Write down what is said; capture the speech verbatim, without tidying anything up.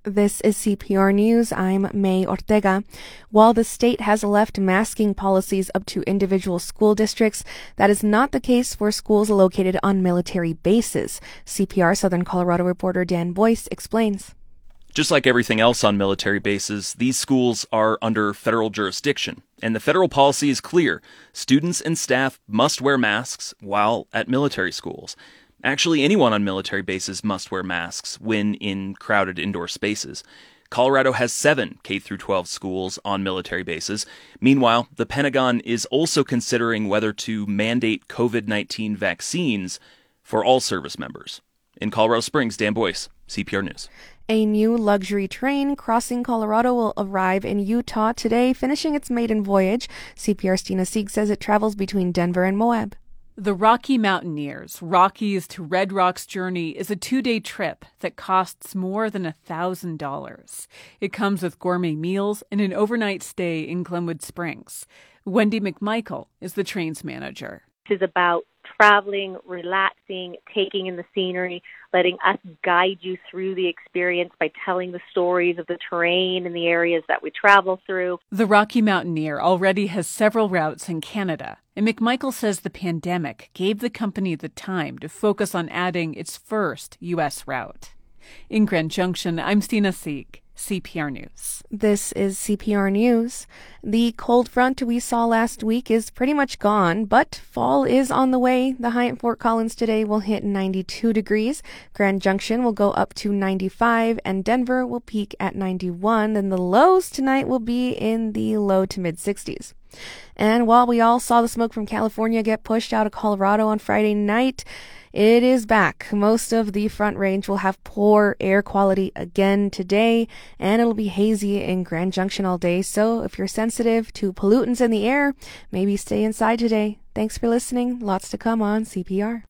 This is C P R News. I'm May Ortega. While the state has left masking policies up to individual school districts, that is not the case for schools located on military bases. C P R Southern Colorado reporter Dan Boyce explains. Just like everything else on military bases, these schools are under federal jurisdiction, and the federal policy is clear. Students and staff must wear masks while at military schools. Actually, anyone on military bases must wear masks when in crowded indoor spaces. Colorado has seven K through twelve schools on military bases. Meanwhile, the Pentagon is also considering whether to mandate covid nineteen vaccines for all service members. In Colorado Springs, Dan Boyce, C P R News. A new luxury train crossing Colorado will arrive in Utah today, finishing its maiden voyage. C P R's Tina Sieg says it travels between Denver and Moab. The Rocky Mountaineers, Rockies to Red Rocks journey is a two-day trip that costs more than one thousand dollars. It comes with gourmet meals and an overnight stay in Glenwood Springs. Wendy McMichael is the train's manager. This is about traveling, relaxing, taking in the scenery, letting us guide you through the experience by telling the stories of the terrain and the areas that we travel through. The Rocky Mountaineer already has several routes in Canada, and McMichael says the pandemic gave the company the time to focus on adding its first U S route. In Grand Junction, I'm Tina Sieg, C P R News. This is C P R News. The cold front we saw last week is pretty much gone, but fall is on the way. The high at Fort Collins today will hit ninety-two degrees. Grand Junction will go up to ninety-five, and Denver will peak at ninety-one. And the lows tonight will be in the low to mid sixties. And while we all saw the smoke from California get pushed out of Colorado on Friday night, it is back. Most of the Front Range will have poor air quality again today, and it'll be hazy in Grand Junction all day. So if you're sensitive to pollutants in the air, maybe stay inside today. Thanks for listening. Lots to come on C P R.